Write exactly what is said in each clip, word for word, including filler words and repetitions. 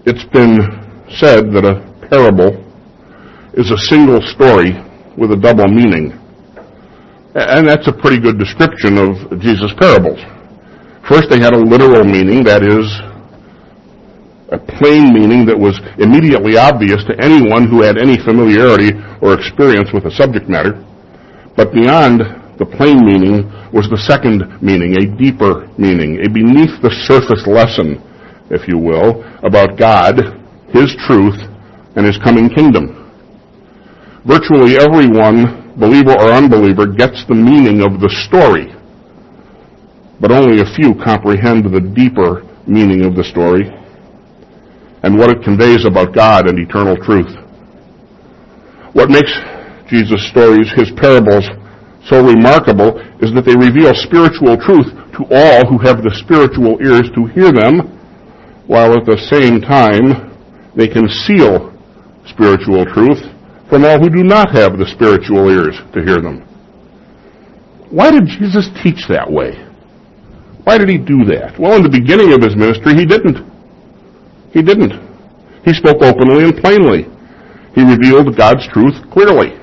It's been said that a parable is a single story with a double meaning. And that's a pretty good description of Jesus' parables. First, they had a literal meaning, that is, a plain meaning that was immediately obvious to anyone who had any familiarity or experience with the subject matter. But beyond the plain meaning was the second meaning, a deeper meaning, a beneath-the-surface lesson, if you will, about God, His truth, and His coming kingdom. Virtually everyone, believer or unbeliever, gets the meaning of the story, but only a few comprehend the deeper meaning of the story and what it conveys about God and eternal truth. What makes Jesus' stories, His parables, so remarkable is that they reveal spiritual truth to all who have the spiritual ears to hear them, while at the same time they conceal spiritual truth from all who do not have the spiritual ears to hear them. Why did Jesus teach that way? Why did He do that? Well, in the beginning of His ministry, He didn't. He didn't. He spoke openly and plainly. He revealed God's truth clearly.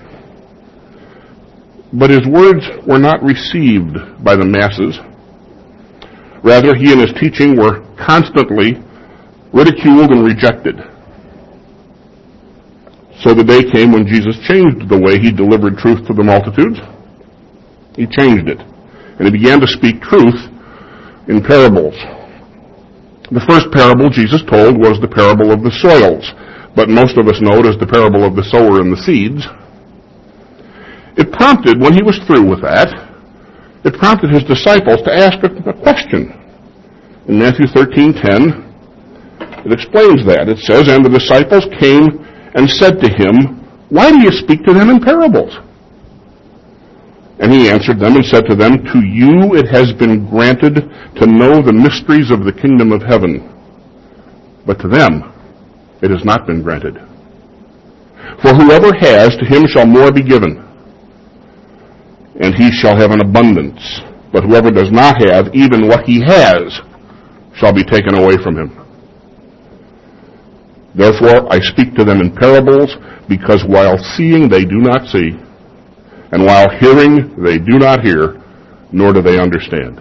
But His words were not received by the masses. Rather, He and His teaching were constantly ridiculed and rejected. So the day came when Jesus changed the way He delivered truth to the multitudes. He changed it. And He began to speak truth in parables. The first parable Jesus told was the parable of the soils, but most of us know it as the parable of the sower and the seeds. It prompted, when He was through with that, it prompted His disciples to ask a, a question. In Matthew thirteen ten, it explains that. It says, "And the disciples came and said to Him, 'Why do you speak to them in parables?' And He answered them and said to them, 'To you it has been granted to know the mysteries of the kingdom of heaven, but to them it has not been granted. For whoever has, to him shall more be given, and he shall have an abundance. But whoever does not have, even what he has, shall be taken away from him. Therefore I speak to them in parables, because while seeing they do not see, and while hearing they do not hear, nor do they understand.'"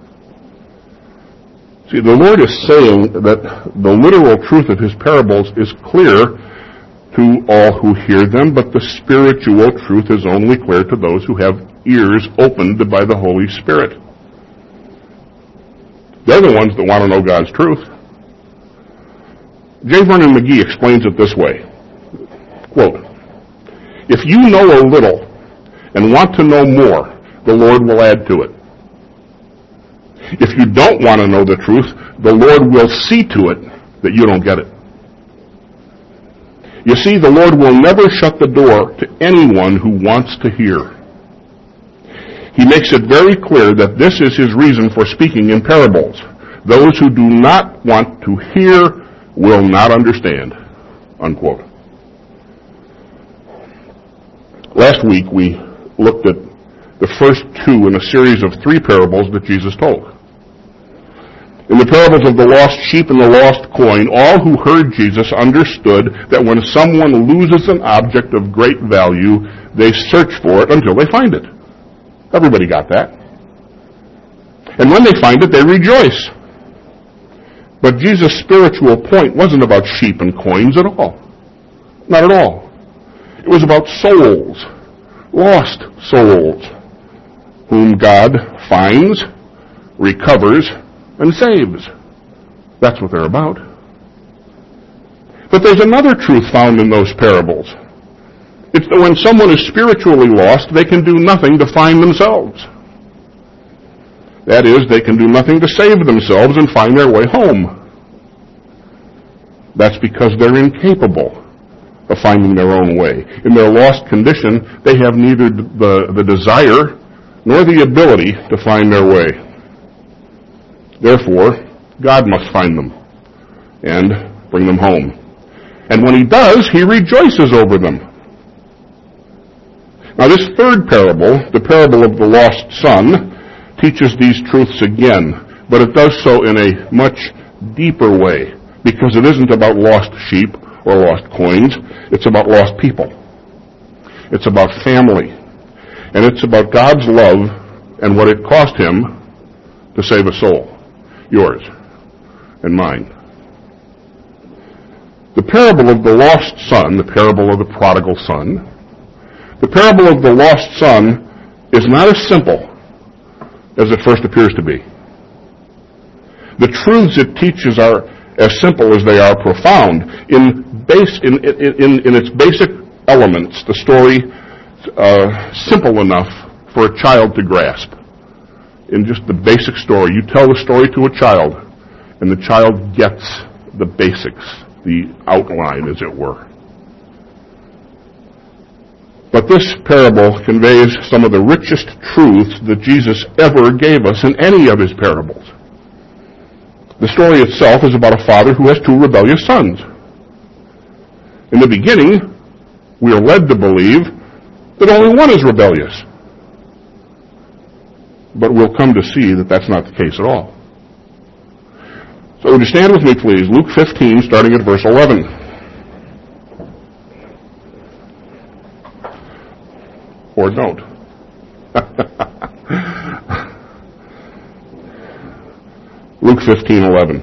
See, the Lord is saying that the literal truth of His parables is clear to all who hear them, but the spiritual truth is only clear to those who have ears opened by the Holy Spirit. They're the ones that want to know God's truth. J. Vernon McGee explains it this way, quote, "If you know a little and want to know more, the Lord will add to it. If you don't want to know the truth, the Lord will see to it that you don't get it. You see, the Lord will never shut the door to anyone who wants to hear. He makes it very clear that this is His reason for speaking in parables. Those who do not want to hear will not understand." Unquote. Last week we looked at the first two in a series of three parables that Jesus told. In the parables of the lost sheep and the lost coin, all who heard Jesus understood that when someone loses an object of great value, they search for it until they find it. Everybody got that. And when they find it, they rejoice. But Jesus' spiritual point wasn't about sheep and coins at all. Not at all. It was about souls, lost souls, whom God finds, recovers, and saves. That's what they're about. But there's another truth found in those parables. It's that when someone is spiritually lost, they can do nothing to find themselves. That is, they can do nothing to save themselves and find their way home. That's because they're incapable of finding their own way. In their lost condition, they have neither the, the desire nor the ability to find their way. Therefore, God must find them and bring them home. And when He does, He rejoices over them. Now this third parable, the parable of the lost son, teaches these truths again, but it does so in a much deeper way because it isn't about lost sheep or lost coins. It's about lost people. It's about family. And it's about God's love and what it cost him to save a soul. Yours and mine. The parable of the lost son, the parable of the prodigal son, the parable of the lost son is not as simple as it first appears to be. The truths it teaches are as simple as they are profound. In base, in, in, in its basic elements, the story uh, simple enough for a child to grasp. In just the basic story, you tell the story to a child, and the child gets the basics, the outline, as it were. But this parable conveys some of the richest truths that Jesus ever gave us in any of his parables. The story itself is about a father who has two rebellious sons. In the beginning, we are led to believe that only one is rebellious. But we'll come to see that that's not the case at all. So would you stand with me, please? Luke fifteen, starting at verse eleven. Or don't. Luke fifteen eleven.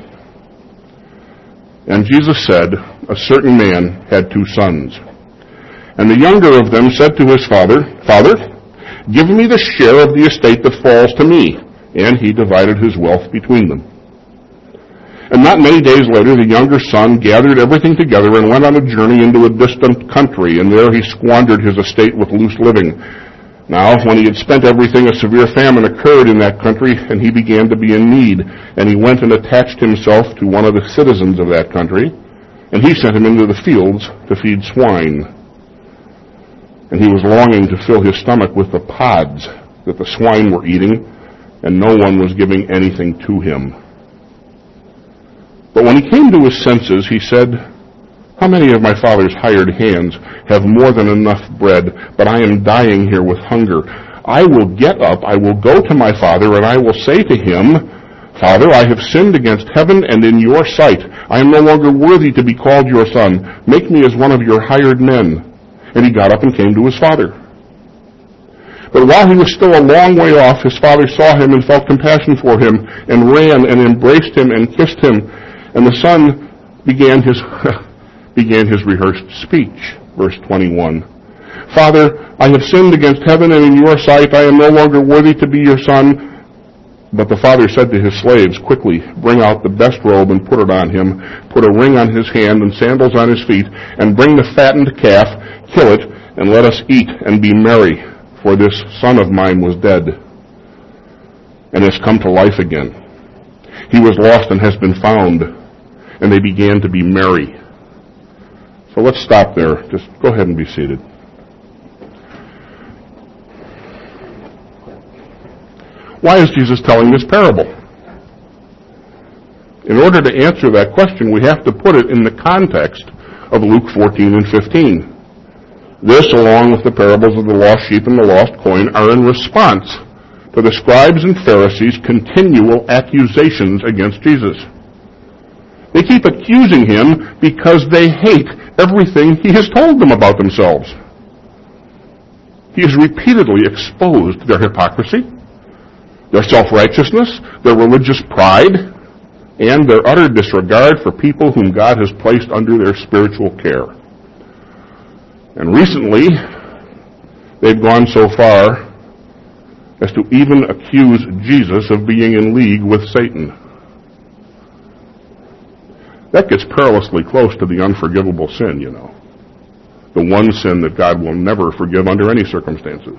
And Jesus said, a certain man had two sons. And the younger of them said to his father, Father, give me the share of the estate that falls to me. And he divided his wealth between them. And not many days later, the younger son gathered everything together and went on a journey into a distant country, and there he squandered his estate with loose living. Now, when he had spent everything, a severe famine occurred in that country, and he began to be in need. And he went and attached himself to one of the citizens of that country, and he sent him into the fields to feed swine. And he was longing to fill his stomach with the pods that the swine were eating, and no one was giving anything to him. But when he came to his senses, he said, how many of my father's hired hands have more than enough bread, but I am dying here with hunger? I will get up, I will go to my father, and I will say to him, Father, I have sinned against heaven and in your sight. I am no longer worthy to be called your son. Make me as one of your hired men. And he got up and came to his father. But while he was still a long way off, his father saw him and felt compassion for him, and ran and embraced him and kissed him. And the son began his began his rehearsed speech. Verse twenty-one. Father, I have sinned against heaven and in your sight. I am no longer worthy to be your son. But the father said to his slaves, quickly, bring out the best robe and put it on him. Put a ring on his hand and sandals on his feet. And bring the fattened calf, kill it, and let us eat and be merry. For this son of mine was dead and has come to life again. He was lost and has been found. And they began to be merry. So let's stop there. Just go ahead and be seated. Why is Jesus telling this parable? In order to answer that question, we have to put it in the context of Luke fourteen and fifteen. This, along with the parables of the lost sheep and the lost coin, are in response to the scribes and Pharisees' continual accusations against Jesus. They keep accusing him because they hate everything he has told them about themselves. He has repeatedly exposed their hypocrisy, their self-righteousness, their religious pride, and their utter disregard for people whom God has placed under their spiritual care. And recently, they've gone so far as to even accuse Jesus of being in league with Satan. That gets perilously close to the unforgivable sin, you know. The one sin that God will never forgive under any circumstances.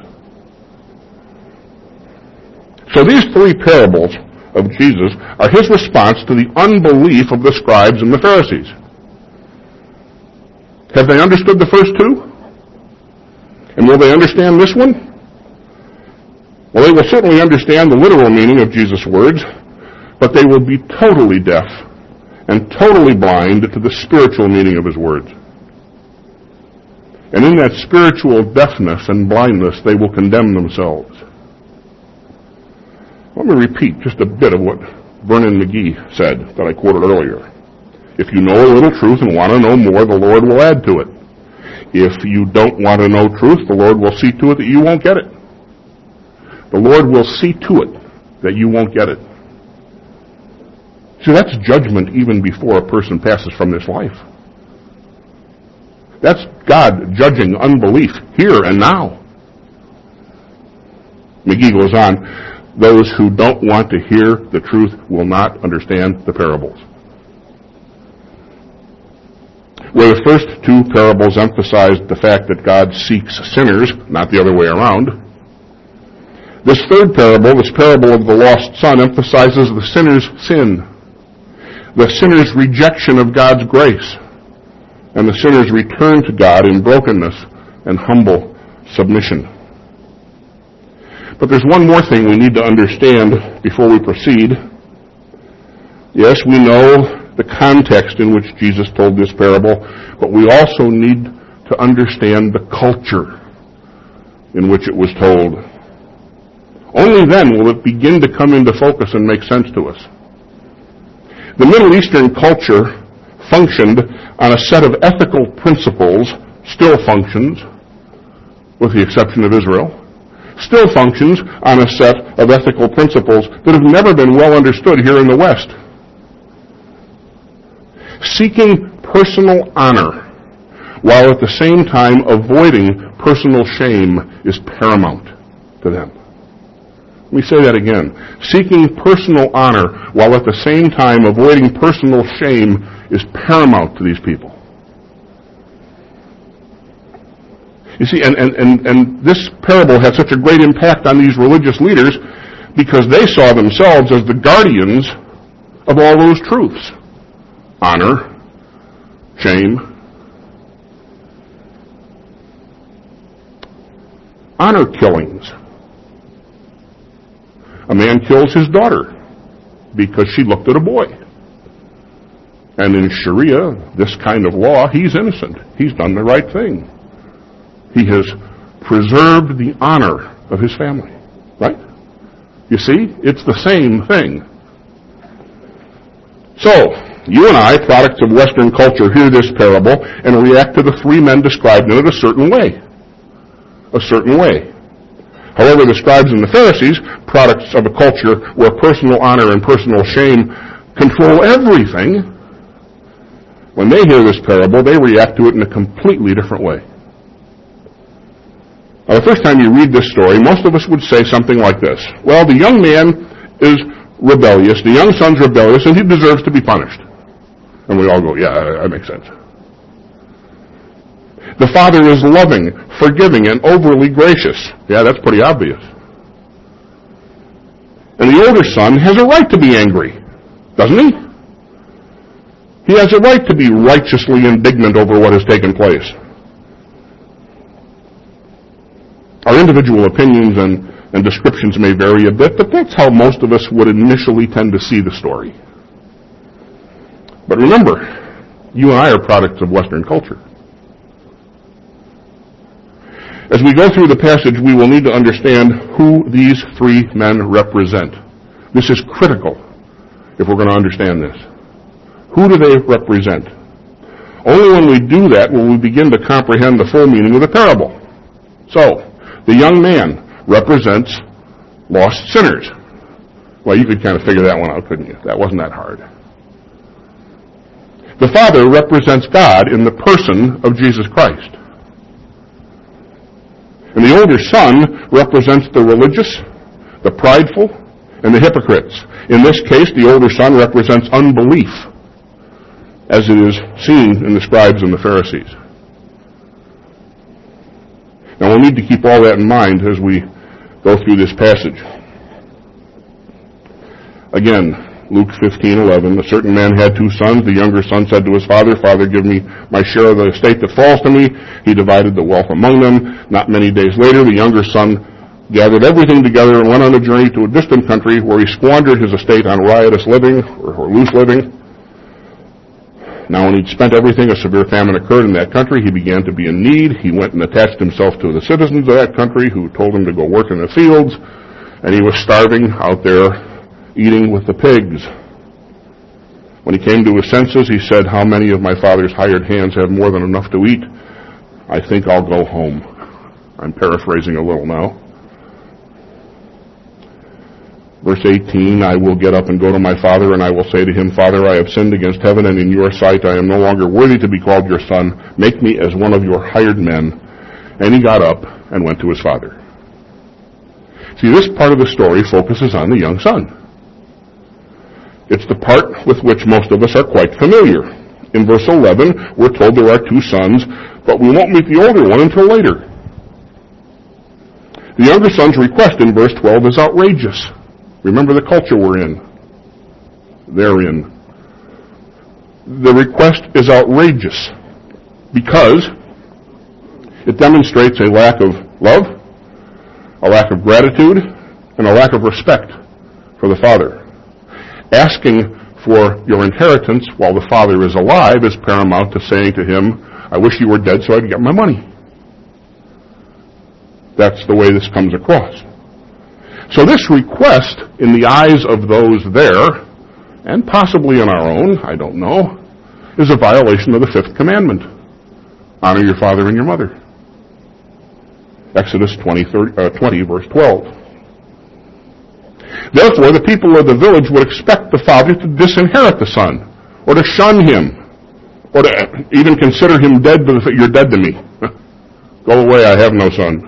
So these three parables of Jesus are his response to the unbelief of the scribes and the Pharisees. Have they understood the first two? And will they understand this one? Well, they will certainly understand the literal meaning of Jesus' words, but they will be totally deaf and totally blind to the spiritual meaning of his words. And in that spiritual deafness and blindness, they will condemn themselves. Let me repeat just a bit of what Vernon McGee said that I quoted earlier. If you know a little truth and want to know more, the Lord will add to it. If you don't want to know truth, the Lord will see to it that you won't get it. The Lord will see to it that you won't get it. See, that's judgment even before a person passes from this life. That's God judging unbelief here and now. McGee goes on, those who don't want to hear the truth will not understand the parables. Where the first two parables emphasized the fact that God seeks sinners, not the other way around, this third parable, this parable of the lost son, emphasizes the sinner's sin, the sinner's rejection of God's grace, and the sinner's return to God in brokenness and humble submission. But there's one more thing we need to understand before we proceed. Yes, we know the context in which Jesus told this parable, but we also need to understand the culture in which it was told. Only then will it begin to come into focus and make sense to us. The Middle Eastern culture functioned on a set of ethical principles, still functions, with the exception of Israel, still functions on a set of ethical principles that have never been well understood here in the West. Seeking personal honor while at the same time avoiding personal shame is paramount to them. Let me say that again. Seeking personal honor while at the same time avoiding personal shame is paramount to these people. You see, and, and, and, and this parable had such a great impact on these religious leaders because they saw themselves as the guardians of all those truths. Honor, shame. Honor killings. A man kills his daughter because she looked at a boy. And in Sharia, this kind of law, he's innocent. He's done the right thing. He has preserved the honor of his family. Right? You see, it's the same thing. So, you and I, products of Western culture, hear this parable and react to the three men described in it a certain way. A certain way. However, the scribes and the Pharisees, products of a culture where personal honor and personal shame control everything, when they hear this parable, they react to it in a completely different way. Now, the first time you read this story, most of us would say something like this. Well, the young man is rebellious, the young son's rebellious, and he deserves to be punished. And we all go, yeah, that makes sense. The father is loving, forgiving, and overly gracious. Yeah, that's pretty obvious. And the older son has a right to be angry, doesn't he? He has a right to be righteously indignant over what has taken place. Our individual opinions and, and descriptions may vary a bit, but that's how most of us would initially tend to see the story. But remember, you and I are products of Western culture. As we go through the passage, we will need to understand who these three men represent. This is critical if we're going to understand this. Who do they represent? Only when we do that will we begin to comprehend the full meaning of the parable. So, the young man represents lost sinners. Well, you could kind of figure that one out, couldn't you? That wasn't that hard. The father represents God in the person of Jesus Christ. And the older son represents the religious, the prideful, and the hypocrites. In this case, the older son represents unbelief, as it is seen in the scribes and the Pharisees. Now, we'll need to keep all that in mind as we go through this passage. Again, Luke fifteen eleven, a certain man had two sons. The younger son said to his father, Father, give me my share of the estate that falls to me. He divided the wealth among them. Not many days later, the younger son gathered everything together and went on a journey to a distant country where he squandered his estate on riotous living or, or loose living. Now, when he'd spent everything, a severe famine occurred in that country. He began to be in need. He went and attached himself to the citizens of that country who told him to go work in the fields, and he was starving out there eating with the pigs. When he came to his senses, he said, "How many of my father's hired hands have more than enough to eat? I think I'll go home." I'm paraphrasing a little now. Verse eighteen, "I will get up and go to my father, and I will say to him, Father, I have sinned against heaven and in your sight. I am no longer worthy to be called your son. Make me as one of your hired men." And he got up and went to his father. See, this part of the story focuses on the young son. It's the part with which most of us are quite familiar. In verse eleven, we're told there are two sons, but we won't meet the older one until later. The younger son's request in verse twelve is outrageous. Remember the culture we're in. They're in. The request is outrageous because it demonstrates a lack of love, a lack of gratitude, and a lack of respect for the father. Asking for your inheritance while the father is alive is paramount to saying to him, "I wish you were dead so I could get my money." That's the way this comes across. So this request, in the eyes of those there, and possibly in our own, I don't know, is a violation of the fifth commandment. Honor your father and your mother. Exodus twenty, thirty, uh, twenty verse twelve. Therefore, the people of the village would expect the father to disinherit the son, or to shun him, or to even consider him dead, but you're dead to me. Go away, I have no son.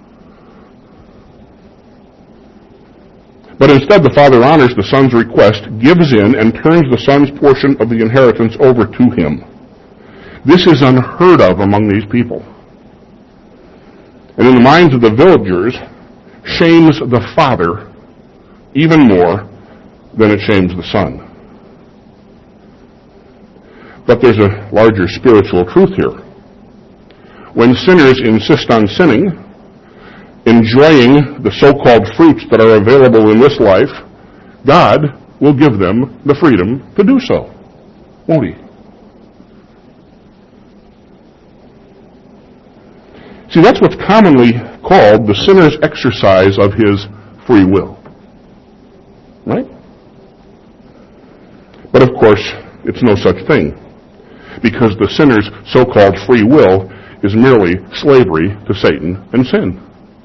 But instead, the father honors the son's request, gives in, and turns the son's portion of the inheritance over to him. This is unheard of among these people. And in the minds of the villagers, shames the father even more than it shames the son. But there's a larger spiritual truth here. When sinners insist on sinning, enjoying the so-called fruits that are available in this life, God will give them the freedom to do so, won't he? See, that's what's commonly called the sinner's exercise of his free will. Right? But of course, it's no such thing, because the sinner's so-called free will is merely slavery to Satan and sin.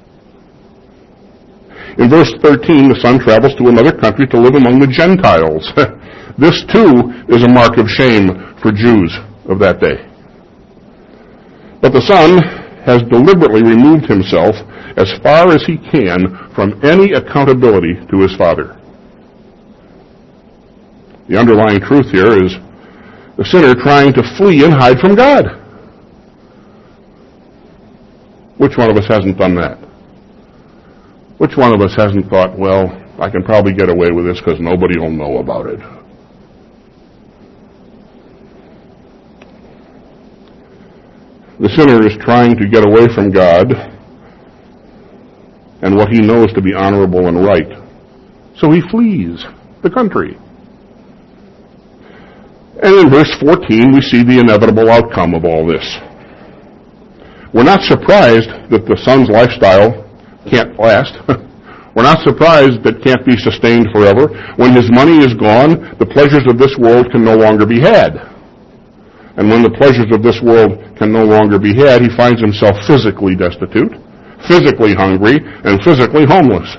In verse thirteen, the son travels to another country to live among the Gentiles. This too is a mark of shame for Jews of that day. But the son has deliberately removed himself as far as he can from any accountability to his father. The underlying truth here is the sinner trying to flee and hide from God. Which one of us hasn't done that? Which one of us hasn't thought, well, I can probably get away with this because nobody will know about it? The sinner is trying to get away from God and what he knows to be honorable and right. So he flees the country. And in verse fourteen, we see the inevitable outcome of all this. We're not surprised that the son's lifestyle can't last. We're not surprised that it can't be sustained forever. When his money is gone, the pleasures of this world can no longer be had. And when the pleasures of this world can no longer be had, he finds himself physically destitute, physically hungry, and physically homeless.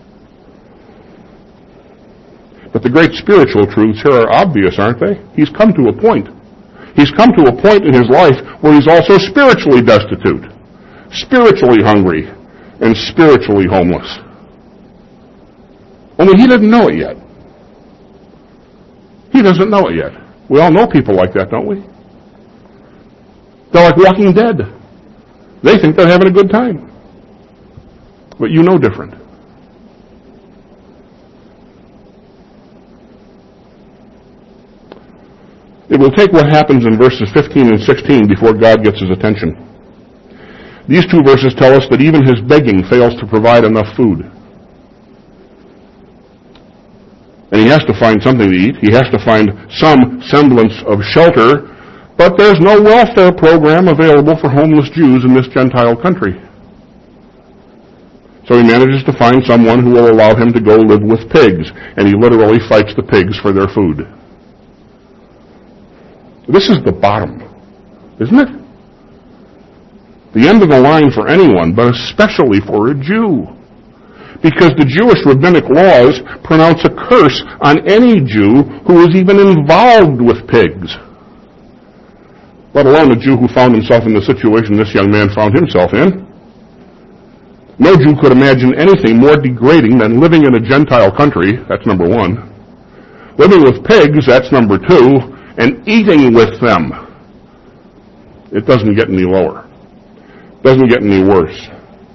But the great spiritual truths here are obvious, aren't they? He's come to a point. He's come to a point in his life where he's also spiritually destitute, spiritually hungry, and spiritually homeless. Only he didn't know it yet. He doesn't know it yet. We all know people like that, don't we? They're like walking dead. They think they're having a good time. But you know different. It will take what happens in verses fifteen and sixteen before God gets his attention. These two verses tell us that even his begging fails to provide enough food. And he has to find something to eat. He has to find some semblance of shelter, but there's no welfare program available for homeless Jews in this Gentile country. So he manages to find someone who will allow him to go live with pigs, and he literally fights the pigs for their food. This is the bottom, isn't it? The end of the line for anyone, but especially for a Jew. Because the Jewish rabbinic laws pronounce a curse on any Jew who is even involved with pigs. Let alone a Jew who found himself in the situation this young man found himself in. No Jew could imagine anything more degrading than living in a Gentile country, that's number one. Living with pigs, that's number two. And eating with them. It doesn't get any lower. It doesn't get any worse.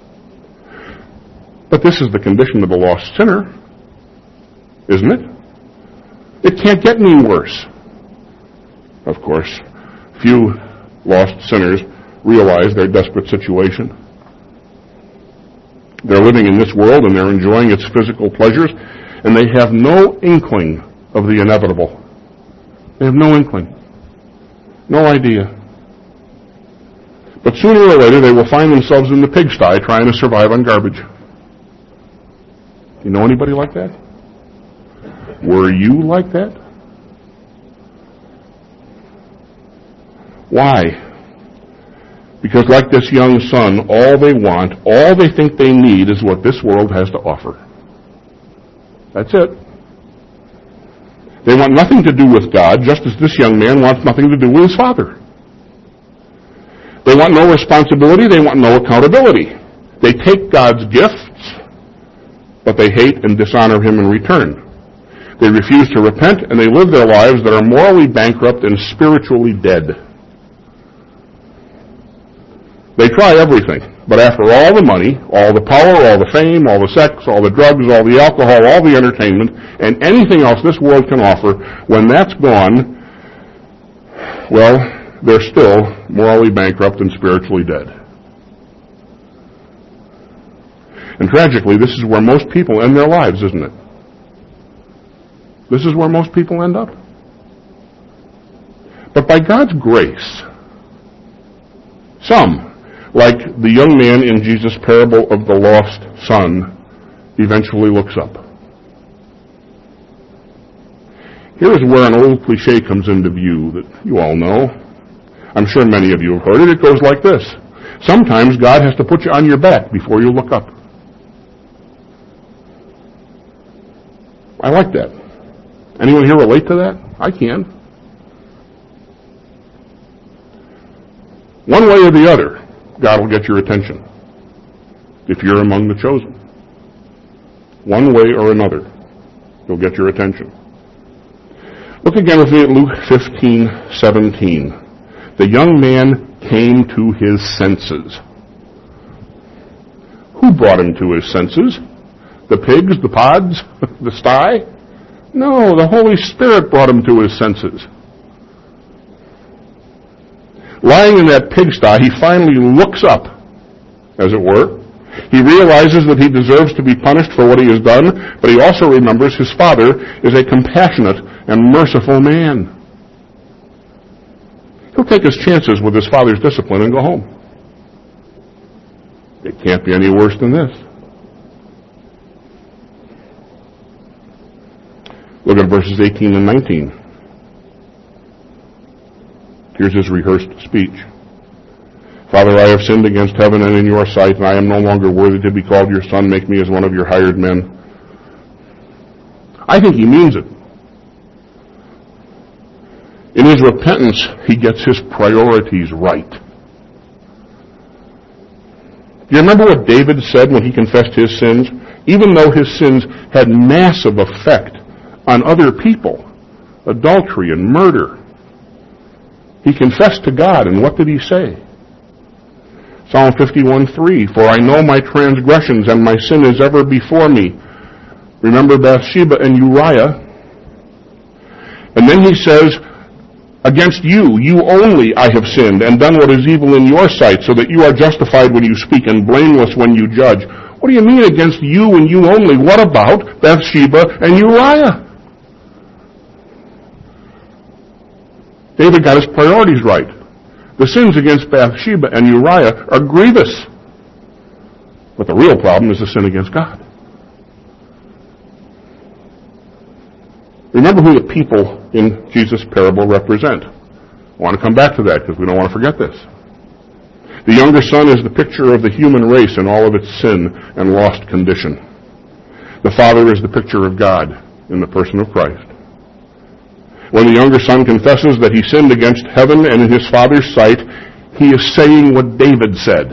But this is the condition of a lost sinner, isn't it? It can't get any worse. Of course, few lost sinners realize their desperate situation. They're living in this world and they're enjoying its physical pleasures, and they have no inkling of the inevitable. They have no inkling. No idea. But sooner or later they will find themselves in the pigsty trying to survive on garbage. You know anybody like that? Were you like that? Why? Because like this young son, all they want, all they think they need is what this world has to offer. That's it. They want nothing to do with God, just as this young man wants nothing to do with his father. They want no responsibility, they want no accountability. They take God's gifts, but they hate and dishonor him in return. They refuse to repent, and they live their lives that are morally bankrupt and spiritually dead. They try everything, but after all the money, all the power, all the fame, all the sex, all the drugs, all the alcohol, all the entertainment, and anything else this world can offer, when that's gone, well, they're still morally bankrupt and spiritually dead. And tragically, this is where most people end their lives, isn't it? This is where most people end up. But by God's grace, some, like the young man in Jesus' parable of the lost son, eventually looks up. Here is where an old cliche comes into view that you all know. I'm sure many of you have heard it. It goes like this. Sometimes God has to put you on your back before you look up. I like that. Anyone here relate to that? I can. One way or the other, God will get your attention if you're among the chosen. One way or another, he'll get your attention. Look again with me at Luke fifteen seventeen. The young man came to his senses. Who brought him to his senses? The pigs, the pods, the sty? No, the Holy Spirit brought him to his senses. Lying in that pigsty, he finally looks up, as it were. He realizes that he deserves to be punished for what he has done, but he also remembers his father is a compassionate and merciful man. He'll take his chances with his father's discipline and go home. It can't be any worse than this. Look at verses eighteen and nineteen. Here's his rehearsed speech. Father, I have sinned against heaven and in your sight, and I am no longer worthy to be called your son. Make me as one of your hired men. I think he means it. In his repentance, he gets his priorities right. Do you remember what David said when he confessed his sins? Even though his sins had massive effect on other people, adultery and murder, he confessed to God, and what did he say? Psalm fifty-one three, for I know my transgressions, and my sin is ever before me. Remember Bathsheba and Uriah. And then he says, against you, you only I have sinned, and done what is evil in your sight, so that you are justified when you speak, and blameless when you judge. What do you mean against you and you only? What about Bathsheba and Uriah? David got his priorities right. The sins against Bathsheba and Uriah are grievous. But the real problem is the sin against God. Remember who the people in Jesus' parable represent. I want to come back to that because we don't want to forget this. The younger son is the picture of the human race in all of its sin and lost condition. The father is the picture of God in the person of Christ. When the younger son confesses that he sinned against heaven and in his father's sight, he is saying what David said.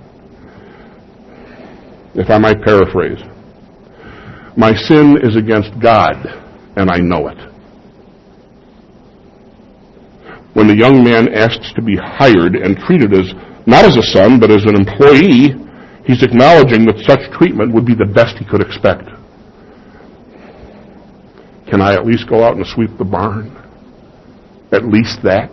If I might paraphrase, my sin is against God, and I know it. When the young man asks to be hired and treated as not as a son, but as an employee, he's acknowledging that such treatment would be the best he could expect. Can I at least go out and sweep the barn? At least that?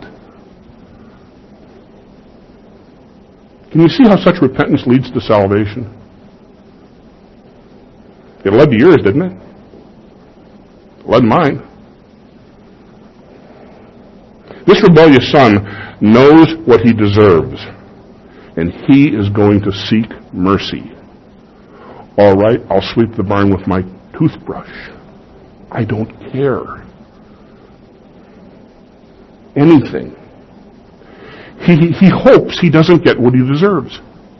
Can you see how such repentance leads to salvation? It led to yours, didn't it? It led to mine. This rebellious son knows what he deserves, and he is going to seek mercy. All right, I'll sweep the barn with my toothbrush. I don't care. Anything. He, he hopes he doesn't get what he deserves.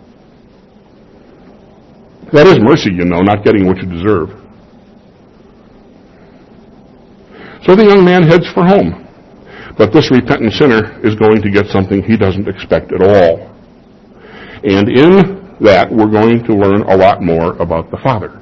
That is mercy, you know, not getting what you deserve. So the young man heads for home. But this repentant sinner is going to get something he doesn't expect at all. And in that, we're going to learn a lot more about the Father.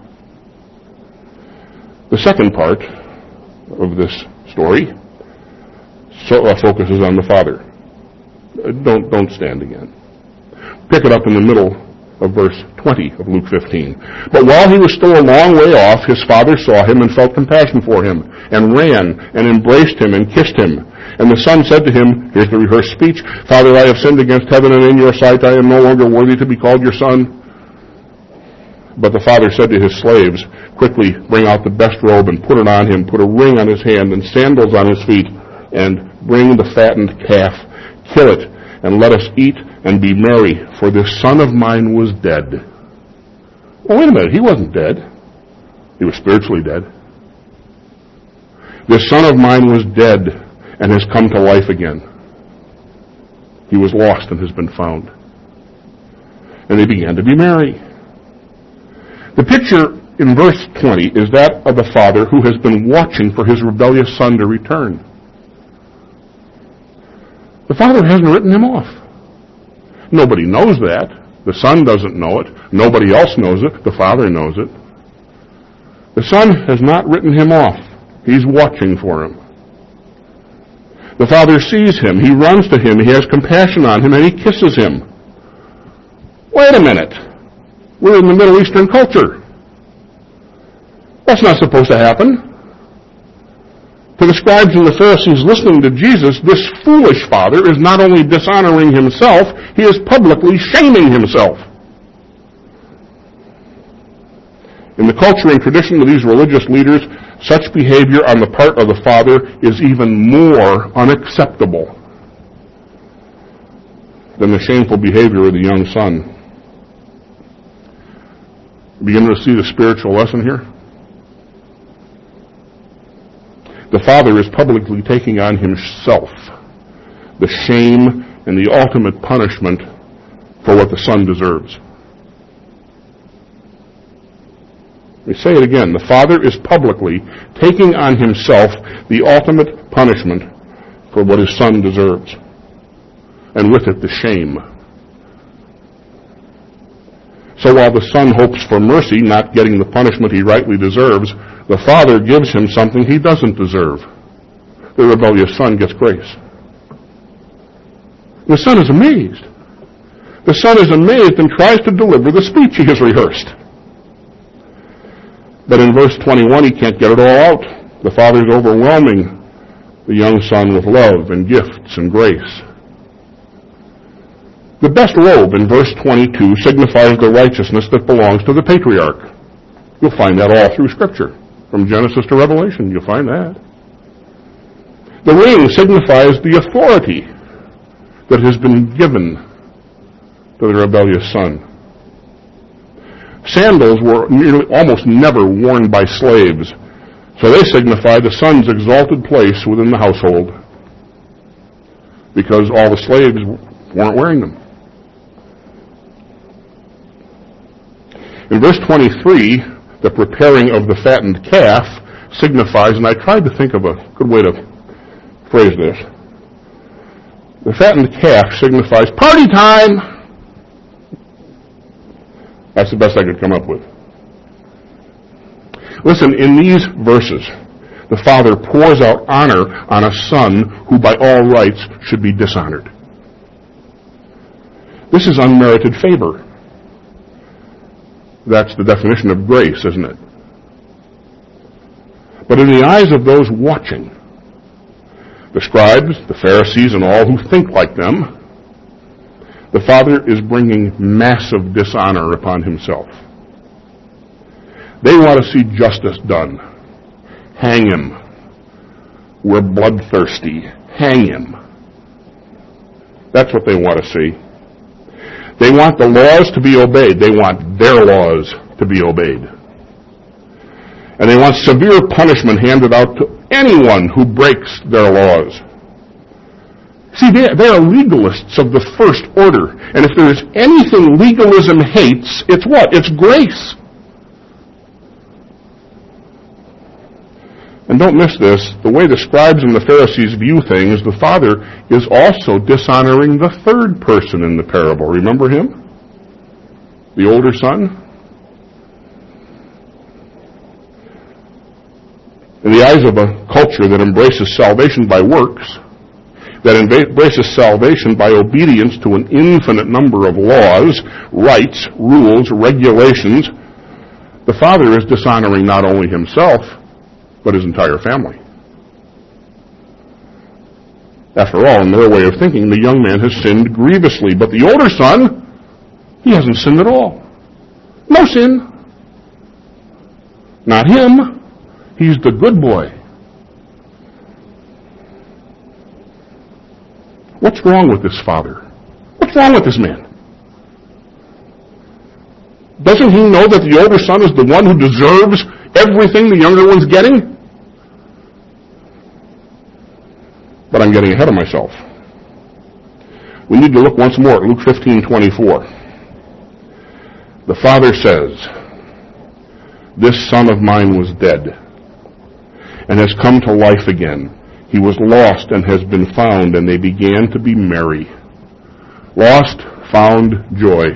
The second part of this story so, uh, focuses on the Father. Uh, don't, don't stand again. Pick it up in the middle of verse twenty of Luke fifteen. But while he was still a long way off, his father saw him and felt compassion for him, and ran and embraced him and kissed him. And the son said to him, here's the rehearsed speech, Father, I have sinned against heaven and in your sight. I am no longer worthy to be called your son. But the father said to his slaves, quickly bring out the best robe and put it on him, put a ring on his hand and sandals on his feet, and bring the fattened calf, kill it, and let us eat and be merry, for this son of mine was dead. Well, wait a minute, he wasn't dead. He was spiritually dead. This son of mine was dead and has come to life again. He was lost and has been found. And they began to be merry. The picture in verse twenty is that of the father who has been watching for his rebellious son to return. The father hasn't written him off. Nobody knows that. The son doesn't know it. Nobody else knows it. The father knows it. The son has not written him off. He's watching for him. The father sees him. He runs to him. He has compassion on him, and he kisses him. Wait a minute. We're in the Middle Eastern culture. That's not supposed to happen. To the scribes and the Pharisees listening to Jesus, this foolish father is not only dishonoring himself, he is publicly shaming himself. In the culture and tradition of these religious leaders, such behavior on the part of the father is even more unacceptable than the shameful behavior of the young son. Begin to see the spiritual lesson here? The father is publicly taking on himself the shame and the ultimate punishment for what the son deserves. Let me say it again. The father is publicly taking on himself the ultimate punishment for what his son deserves, and with it the shame. So while the son hopes for mercy, not getting the punishment he rightly deserves, the father gives him something he doesn't deserve. The rebellious son gets grace. The son is amazed. The son is amazed and tries to deliver the speech he has rehearsed. But in verse twenty-one, he can't get it all out. The father's overwhelming the young son with love and gifts and grace. The best robe in verse twenty-two signifies the righteousness that belongs to the patriarch. You'll find that all through Scripture. From Genesis to Revelation, you'll find that. The ring signifies the authority that has been given to the rebellious son. Sandals were nearly, almost never worn by slaves, so they signify the son's exalted place within the household. because all the slaves weren't wearing them. In verse twenty-three, the preparing of the fattened calf signifies, and I tried to think of a good way to phrase this. The fattened calf signifies party time. That's the best I could come up with. Listen, in these verses, the Father pours out honor on a son who by all rights should be dishonored. This is unmerited favor. That's the definition of grace, isn't it? But in the eyes of those watching, the scribes, the Pharisees, and all who think like them, the Father is bringing massive dishonor upon himself. They want to see justice done. Hang him. We're bloodthirsty. Hang him. That's what they want to see. They want the laws to be obeyed. They want their laws to be obeyed. And they want severe punishment handed out to anyone who breaks their laws. See, they, they are legalists of the first order. And if there is anything legalism hates, it's what? It's grace. And don't miss this. The way the scribes and the Pharisees view things, the Father is also dishonoring the third person in the parable. Remember him? The older son? In the eyes of a culture that embraces salvation by works, that embraces salvation by obedience to an infinite number of laws, rights, rules, regulations, the Father is dishonoring not only himself, but his entire family. After all, in their way of thinking, the young man has sinned grievously, but the older son, he hasn't sinned at all. No sin. Not him. He's the good boy. What's wrong with this father? What's wrong with this man? Doesn't he know that the older son is the one who deserves everything the younger one's getting? But I'm getting ahead of myself. We need to look once more at Luke fifteen twenty-four. The Father says, "This son of mine was dead and has come to life again. He was lost and has been found," and they began to be merry. Lost, found, joy.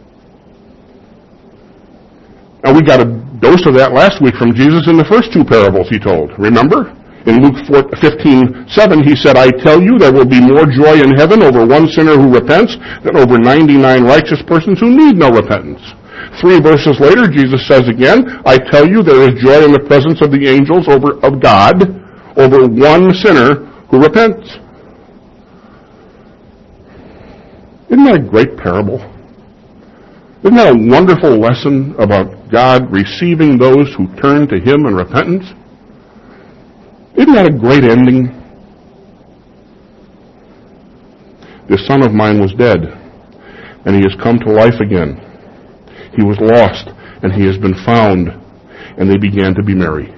Now we got a dose of that last week from Jesus in the first two parables he told. Remember? In Luke fifteen seven, he said, "I tell you, there will be more joy in heaven over one sinner who repents than over ninety-nine righteous persons who need no repentance." Three verses later, Jesus says again, "I tell you, there is joy in the presence of the angels over, of God over one sinner who repents." Isn't that a great parable? Isn't that a wonderful lesson about God receiving those who turn to him in repentance? Isn't that a great ending? "This son of mine was dead, and he has come to life again. He was lost, and he has been found," and they began to be merry.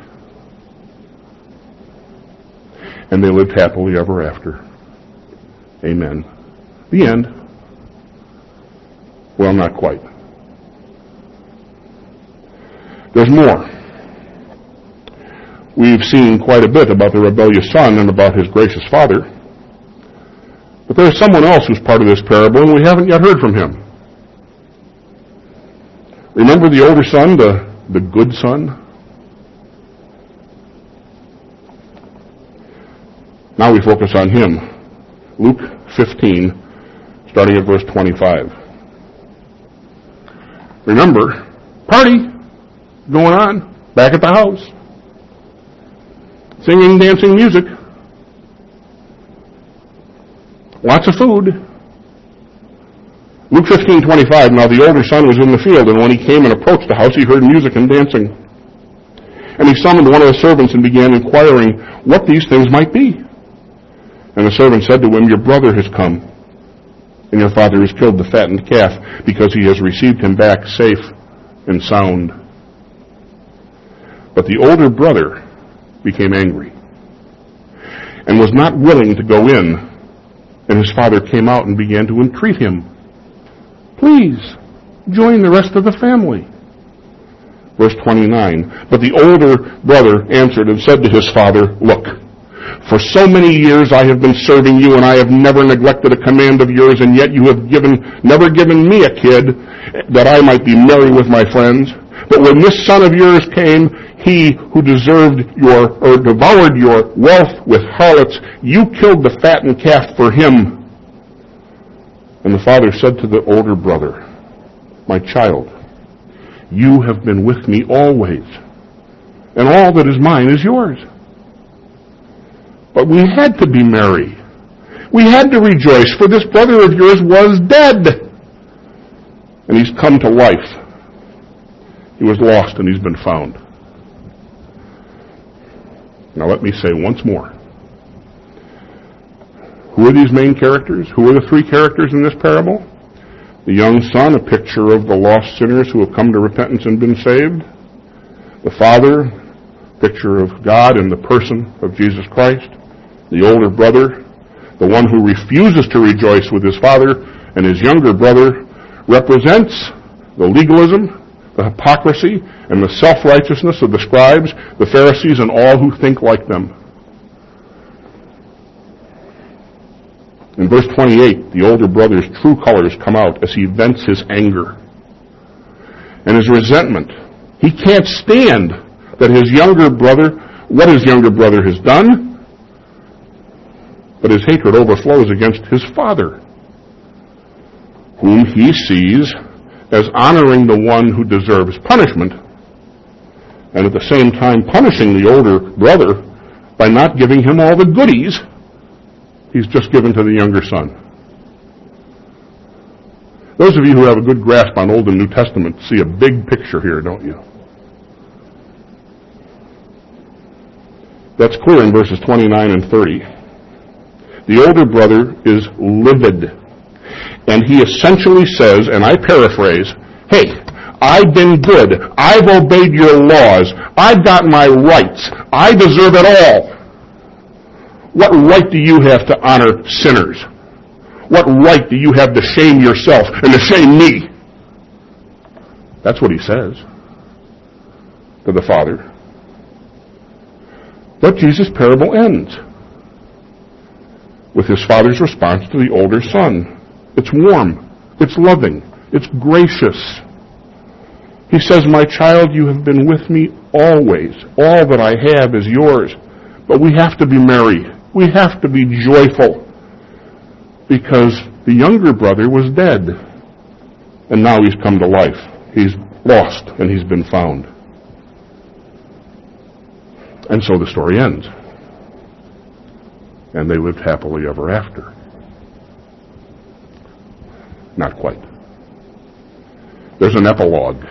And they lived happily ever after. Amen. The end. Well, not quite. There's more. We've seen quite a bit about the rebellious son and about his gracious father. But there's someone else who's part of this parable, and we haven't yet heard from him. Remember the older son, the, the good son? Now we focus on him. Luke fifteen, starting at verse twenty-five. Remember, party going on back at the house. Singing, dancing, music. Lots of food. Luke fifteen twenty-five, "Now the older son was in the field, and when he came and approached the house, he heard music and dancing. And he summoned one of the servants and began inquiring what these things might be. And the servant said to him, 'Your brother has come, and your father has killed the fattened calf, because he has received him back safe and sound.' But the older brother became angry, and was not willing to go in And his father came out and began to entreat him. Please, join the rest of the family. Verse twenty-nine, but the older brother answered and said to his father, look, for so many years I have been serving you, and I have never neglected a command of yours, and yet you have given, never given me a kid that I might be merry with my friends. But when this son of yours came, he who deserved your, or devoured your wealth with harlots, you killed the fattened calf for him. And the father said to the older brother, my child, you have been with me always, and all that is mine is yours. But we had to be merry. We had to rejoice, for this brother of yours was dead, and he's come to life. He was lost, and he's been found. Now let me say once more, who are these main characters? Who are the three characters in this parable? The young son, a picture of the lost sinners who have come to repentance and been saved. The father, picture of God in the person of Jesus Christ. The older brother, the one who refuses to rejoice with his father, and his younger brother represents the legalism, the hypocrisy, and the self-righteousness of the scribes, the Pharisees, and all who think like them. In verse twenty-eight, the older brother's true colors come out as he vents his anger and his resentment. He can't stand that his younger brother, what his younger brother has done, but his hatred overflows against his father, whom he sees as honoring the one who deserves punishment, and at the same time punishing the older brother by not giving him all the goodies he's just given to the younger son. Those of you who have a good grasp on Old and New Testament see a big picture here, don't you? That's clear in verses twenty-nine and thirty. The older brother is livid. And he essentially says, and I paraphrase, hey, I've been good. I've obeyed your laws. I've got my rights. I deserve it all. What right do you have to honor sinners? What right do you have to shame yourself and to shame me? That's what he says to the father. But Jesus' parable ends with his father's response to the older son. It's warm. It's loving. It's gracious. He says, my child, you have been with me always. All that I have is yours. But we have to be merry. We have to be joyful. Because the younger brother was dead. And now he's come to life. He's lost and he's been found. And so the story ends. And they lived happily ever after. Not quite. There's an epilogue.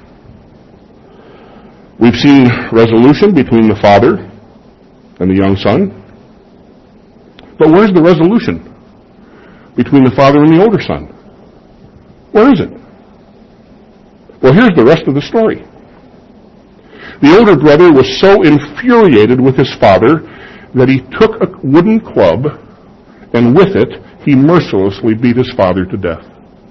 We've seen resolution between the father and the young son. But where's the resolution between the father and the older son? Where is it? Well, here's the rest of the story. The older brother was so infuriated with his father that he took a wooden club, and with it he mercilessly beat his father to death.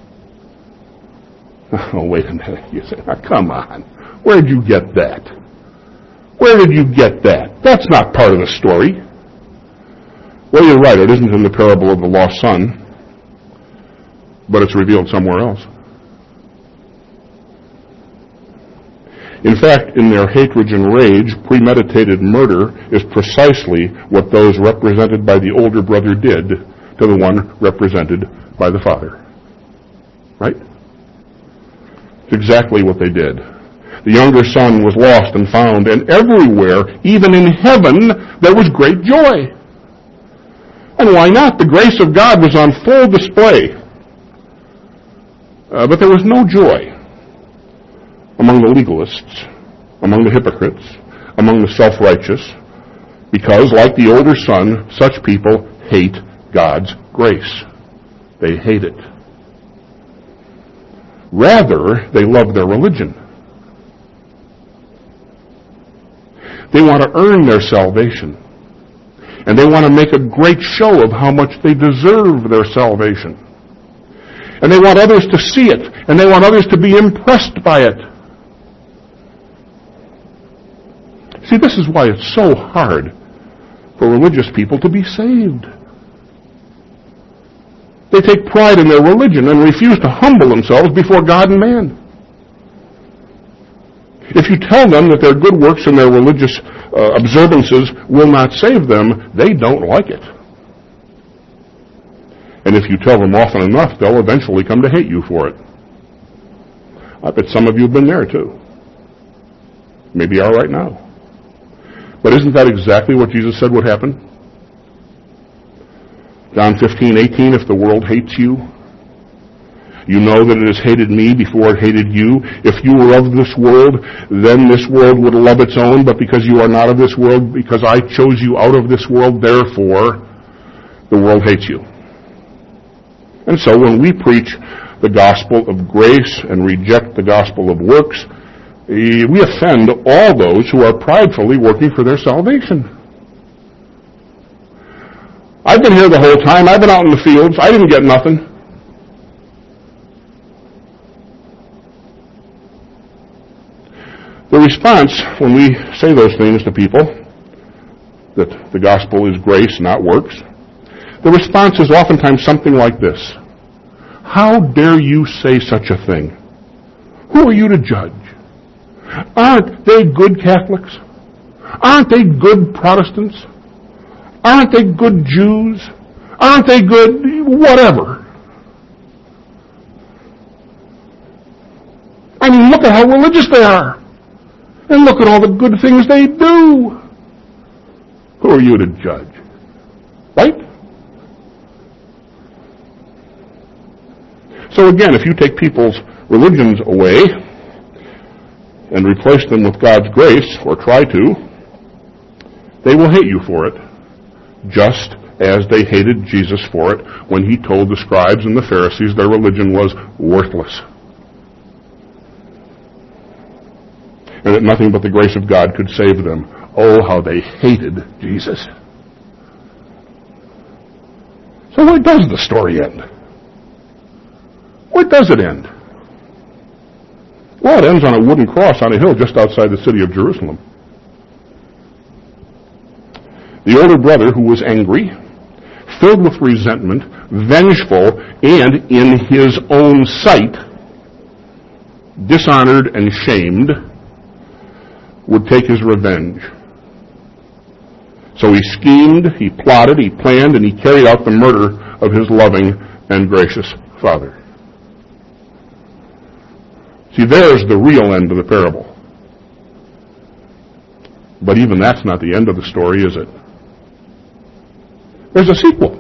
Oh, wait a minute. You say, now, come on. Where did you get that? Where did you get that? That's not part of the story. Well, you're right. It isn't in the parable of the lost son, but it's revealed somewhere else. In fact, in their hatred and rage, premeditated murder is precisely what those represented by the older brother did to the one represented by the father. Right? It's exactly what they did. The younger son was lost and found, and everywhere, even in heaven, there was great joy. And why not? The grace of God was on full display. Uh, but there was no joy among the legalists, among the hypocrites, among the self-righteous, because, like the older son, such people hate God's grace. They hate it. Rather, they love their religion. They want to earn their salvation. And they want to make a great show of how much they deserve their salvation. And they want others to see it, and they want others to be impressed by it. See, this is why it's so hard for religious people to be saved. They take pride in their religion and refuse to humble themselves before God and man. If you tell them that their good works and their religious uh, observances will not save them, they don't like it. And if you tell them often enough, they'll eventually come to hate you for it. I bet some of you have been there too. Maybe you are right now. But isn't that exactly what Jesus said would happen? John fifteen eighteen, if the world hates you, you know that it has hated me before it hated you. If you were of this world, then this world would love its own, but because you are not of this world, because I chose you out of this world, therefore the world hates you. And so when we preach the gospel of grace and reject the gospel of works, we offend all those who are pridefully working for their salvation. I've been here the whole time. I've been out in the fields. I didn't get nothing. The response when we say those things to people, that the gospel is grace, not works, the response is oftentimes something like this. How dare you say such a thing? Who are you to judge? Aren't they good Catholics? Aren't they good Protestants? Aren't they good Jews? Aren't they good whatever? I mean, look at how religious they are. And look at all the good things they do. Who are you to judge? Right? So again, if you take people's religions away and replace them with God's grace, or try to, they will hate you for it, just as they hated Jesus for it when he told the scribes and the Pharisees their religion was worthless, and that nothing but the grace of God could save them. Oh, how they hated Jesus. So where does the story end? Where does it end? Well, it ends on a wooden cross on a hill just outside the city of Jerusalem. The older brother, who was angry, filled with resentment, vengeful, and in his own sight, dishonored and shamed, would take his revenge. So he schemed, he plotted, he planned, and he carried out the murder of his loving and gracious father. See, there's the real end of the parable. But even that's not the end of the story, is it? There's a sequel.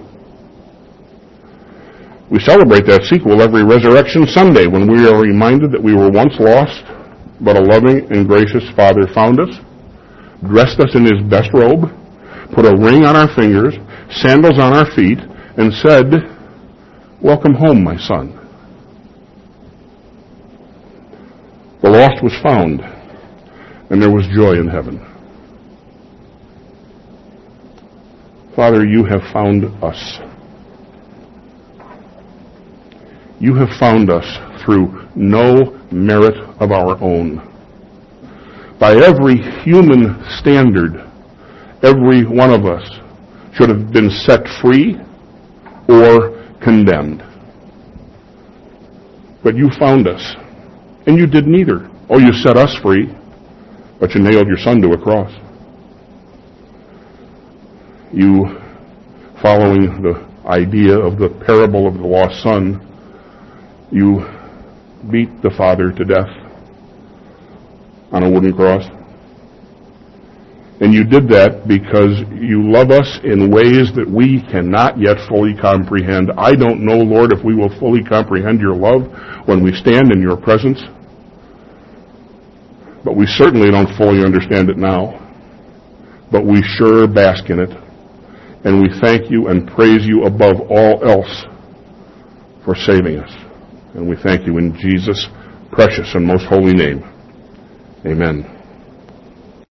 We celebrate that sequel every Resurrection Sunday when we are reminded that we were once lost, but a loving and gracious Father found us, dressed us in his best robe, put a ring on our fingers, sandals on our feet, and said, "Welcome home, my son." The lost was found, and there was joy in heaven. Father, you have found us. You have found us through no merit of our own. By every human standard, every one of us should have been set free or condemned. But you found us, and you did neither. Oh, you set us free, but you nailed your son to a cross. You, following the idea of the parable of the lost son, you beat the father to death on a wooden cross. And you did that because you love us in ways that we cannot yet fully comprehend. I don't know, Lord, if we will fully comprehend your love when we stand in your presence. But we certainly don't fully understand it now. But we sure bask in it. And we thank you and praise you above all else for saving us. And we thank you in Jesus' precious and most holy name. Amen.